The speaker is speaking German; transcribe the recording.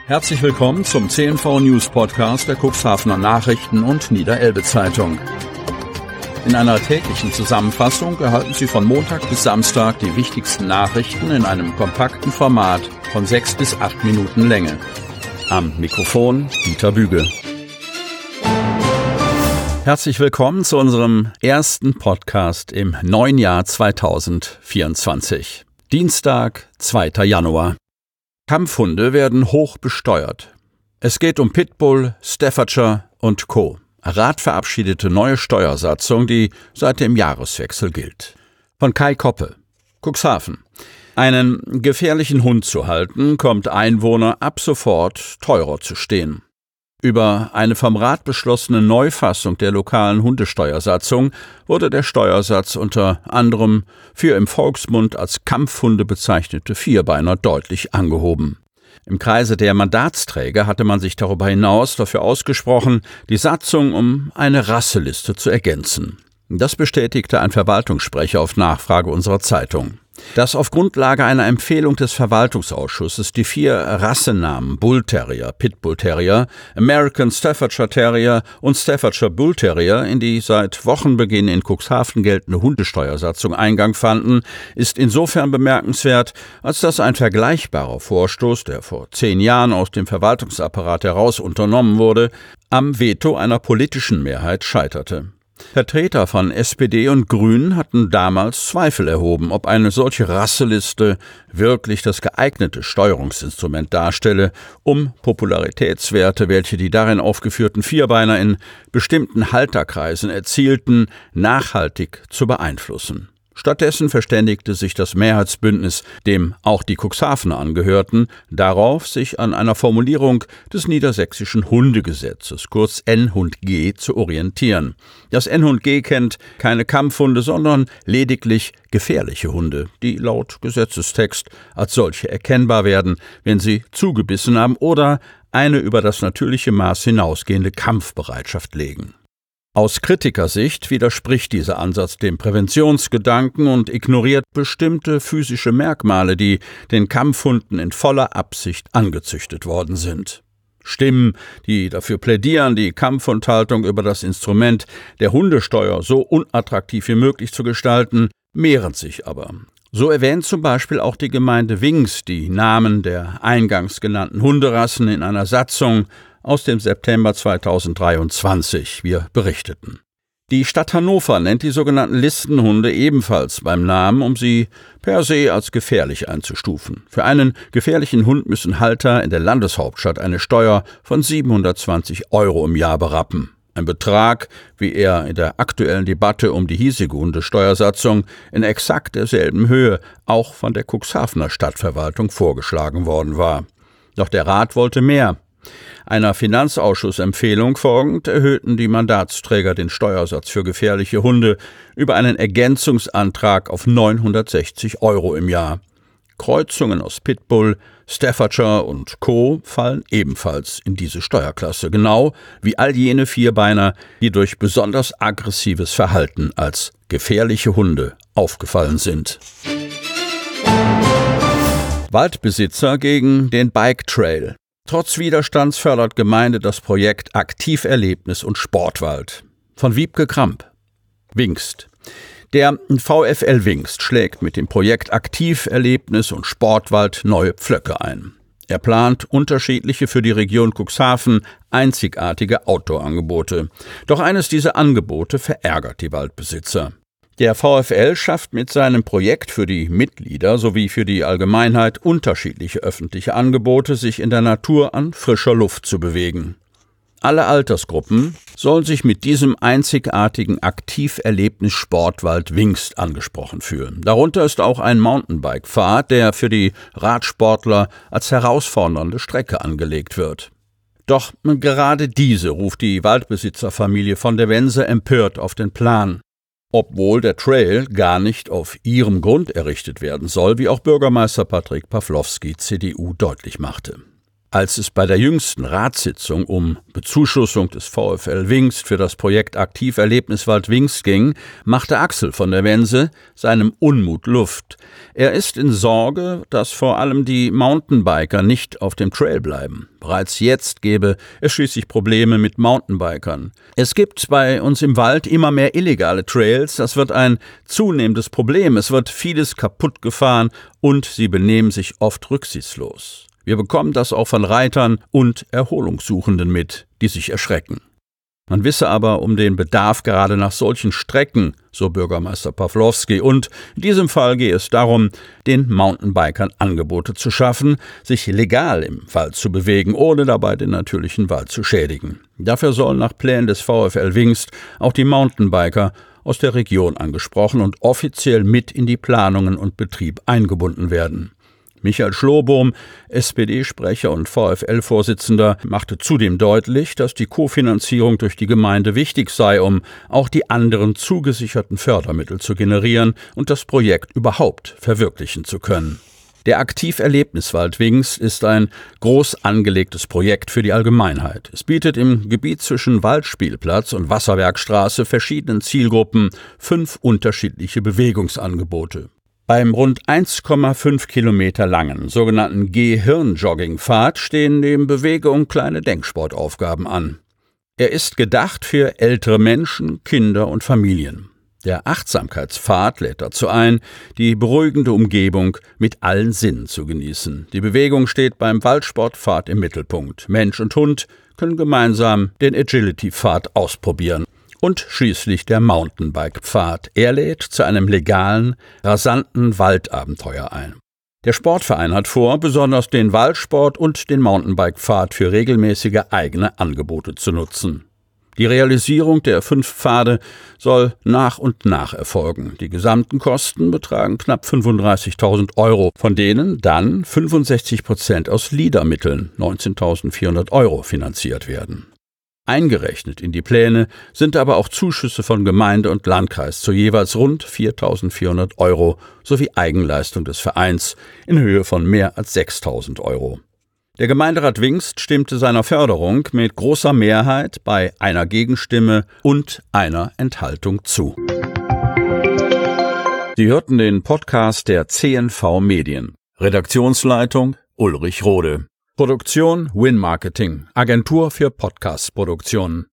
Herzlich willkommen zum CNV News Podcast der Cuxhavener Nachrichten und Niederelbe Zeitung. In einer täglichen Zusammenfassung erhalten Sie von Montag bis Samstag die wichtigsten Nachrichten in einem kompakten Format von 6 bis 8 Minuten Länge. Am Mikrofon Dieter Büge. Herzlich willkommen zu unserem ersten Podcast im neuen Jahr 2024. Dienstag, 2. Januar. Kampfhunde werden hoch besteuert. Es geht um Pitbull, Staffordshire und Co. Rat verabschiedete neue Steuersatzung, die seit dem Jahreswechsel gilt. Von Kai Koppe. Cuxhaven. Einen gefährlichen Hund zu halten, kommt Einwohner ab sofort teurer zu stehen. Über eine vom Rat beschlossene Neufassung der lokalen Hundesteuersatzung wurde der Steuersatz unter anderem für im Volksmund als Kampfhunde bezeichnete Vierbeiner deutlich angehoben. Im Kreise der Mandatsträger hatte man sich darüber hinaus dafür ausgesprochen, die Satzung um eine Rasseliste zu ergänzen. Das bestätigte ein Verwaltungssprecher auf Nachfrage unserer Zeitung. Dass auf Grundlage einer Empfehlung des Verwaltungsausschusses die 4 Rassenamen Bull Terrier, Pitbull Terrier, American Staffordshire Terrier und Staffordshire Bull Terrier in die seit Wochenbeginn in Cuxhaven geltende Hundesteuersatzung Eingang fanden, ist insofern bemerkenswert, als dass ein vergleichbarer Vorstoß, der vor 10 Jahren aus dem Verwaltungsapparat heraus unternommen wurde, am Veto einer politischen Mehrheit scheiterte. Vertreter von SPD und Grünen hatten damals Zweifel erhoben, ob eine solche Rasseliste wirklich das geeignete Steuerungsinstrument darstelle, um Popularitätswerte, welche die darin aufgeführten Vierbeiner in bestimmten Halterkreisen erzielten, nachhaltig zu beeinflussen. Stattdessen verständigte sich das Mehrheitsbündnis, dem auch die Cuxhavener angehörten, darauf, sich an einer Formulierung des niedersächsischen Hundegesetzes, kurz N-Hund-G, zu orientieren. Das N-Hund-G kennt keine Kampfhunde, sondern lediglich gefährliche Hunde, die laut Gesetzestext als solche erkennbar werden, wenn sie zugebissen haben oder eine über das natürliche Maß hinausgehende Kampfbereitschaft legen. Aus Kritikersicht widerspricht dieser Ansatz dem Präventionsgedanken und ignoriert bestimmte physische Merkmale, die den Kampfhunden in voller Absicht angezüchtet worden sind. Stimmen, die dafür plädieren, die Kampfhundhaltung über das Instrument der Hundesteuer so unattraktiv wie möglich zu gestalten, mehren sich aber. So erwähnt zum Beispiel auch die Gemeinde Wings die Namen der eingangs genannten Hunderassen in einer Satzung aus dem September 2023, wir berichteten. Die Stadt Hannover nennt die sogenannten Listenhunde ebenfalls beim Namen, um sie per se als gefährlich einzustufen. Für einen gefährlichen Hund müssen Halter in der Landeshauptstadt eine Steuer von 720 € im Jahr berappen. Ein Betrag, wie er in der aktuellen Debatte um die hiesige Hundesteuersatzung in exakt derselben Höhe auch von der Cuxhavener Stadtverwaltung vorgeschlagen worden war. Doch der Rat wollte mehr. Einer Finanzausschussempfehlung folgend erhöhten die Mandatsträger den Steuersatz für gefährliche Hunde über einen Ergänzungsantrag auf 960 € im Jahr. Kreuzungen aus Pitbull, Staffordshire und Co. fallen ebenfalls in diese Steuerklasse, genau wie all jene Vierbeiner, die durch besonders aggressives Verhalten als gefährliche Hunde aufgefallen sind. Waldbesitzer gegen den Bike Trail. Trotz Widerstands fördert Gemeinde das Projekt Aktiverlebnis und Sportwald. Von Wiebke Kramp. Wingst. Der VfL Wingst schlägt mit dem Projekt Aktiverlebnis und Sportwald neue Pflöcke ein. Er plant unterschiedliche, für die Region Cuxhaven einzigartige Outdoor-Angebote. Doch eines dieser Angebote verärgert die Waldbesitzer. Der VfL schafft mit seinem Projekt für die Mitglieder sowie für die Allgemeinheit unterschiedliche öffentliche Angebote, sich in der Natur an frischer Luft zu bewegen. Alle Altersgruppen sollen sich mit diesem einzigartigen Aktiverlebnis Sportwald Wingst angesprochen fühlen. Darunter ist auch ein Mountainbike-Pfad, der für die Radsportler als herausfordernde Strecke angelegt wird. Doch gerade diese ruft die Waldbesitzerfamilie von der Wense empört auf den Plan. Obwohl der Trail gar nicht auf ihrem Grund errichtet werden soll, wie auch Bürgermeister Patrick Pawlowski, CDU, deutlich machte. Als es bei der jüngsten Ratssitzung um Bezuschussung des VfL Wingst für das Projekt Aktiverlebniswald Wingst ging, machte Axel von der Wense seinem Unmut Luft. Er ist in Sorge, dass vor allem die Mountainbiker nicht auf dem Trail bleiben. Bereits jetzt gäbe es schließlich Probleme mit Mountainbikern. Es gibt bei uns im Wald immer mehr illegale Trails. Das wird ein zunehmendes Problem. Es wird vieles kaputt gefahren und sie benehmen sich oft rücksichtslos. Wir bekommen das auch von Reitern und Erholungssuchenden mit, die sich erschrecken. Man wisse aber um den Bedarf gerade nach solchen Strecken, so Bürgermeister Pawlowski, und in diesem Fall gehe es darum, den Mountainbikern Angebote zu schaffen, sich legal im Wald zu bewegen, ohne dabei den natürlichen Wald zu schädigen. Dafür sollen nach Plänen des VfL Wingst auch die Mountainbiker aus der Region angesprochen und offiziell mit in die Planungen und Betrieb eingebunden werden. Michael Schlobohm, SPD-Sprecher und VfL-Vorsitzender, machte zudem deutlich, dass die Kofinanzierung durch die Gemeinde wichtig sei, um auch die anderen zugesicherten Fördermittel zu generieren und das Projekt überhaupt verwirklichen zu können. Der Aktiverlebniswald Wingst ist ein groß angelegtes Projekt für die Allgemeinheit. Es bietet im Gebiet zwischen Waldspielplatz und Wasserwerkstraße verschiedenen Zielgruppen 5 unterschiedliche Bewegungsangebote. Beim rund 1,5 Kilometer langen sogenannten Gehirnjoggingpfad stehen neben Bewegung kleine Denksportaufgaben an. Er ist gedacht für ältere Menschen, Kinder und Familien. Der Achtsamkeitspfad lädt dazu ein, die beruhigende Umgebung mit allen Sinnen zu genießen. Die Bewegung steht beim Waldsportpfad im Mittelpunkt. Mensch und Hund können gemeinsam den Agility-Pfad ausprobieren. Und schließlich der Mountainbike-Pfad. Er lädt zu einem legalen, rasanten Waldabenteuer ein. Der Sportverein hat vor, besonders den Waldsport und den Mountainbike-Pfad für regelmäßige eigene Angebote zu nutzen. Die Realisierung der 5 Pfade soll nach und nach erfolgen. Die gesamten Kosten betragen knapp 35.000 €, von denen dann 65% aus LEADER-Mitteln, 19.400 € finanziert werden. Eingerechnet in die Pläne sind aber auch Zuschüsse von Gemeinde und Landkreis zu jeweils rund 4.400 € sowie Eigenleistung des Vereins in Höhe von mehr als 6.000 €. Der Gemeinderat Wingst stimmte seiner Förderung mit großer Mehrheit bei einer Gegenstimme und einer Enthaltung zu. Sie hörten den Podcast der CNV Medien. Redaktionsleitung Ulrich Rode. Produktion Win Marketing, Agentur für Podcast-Produktionen.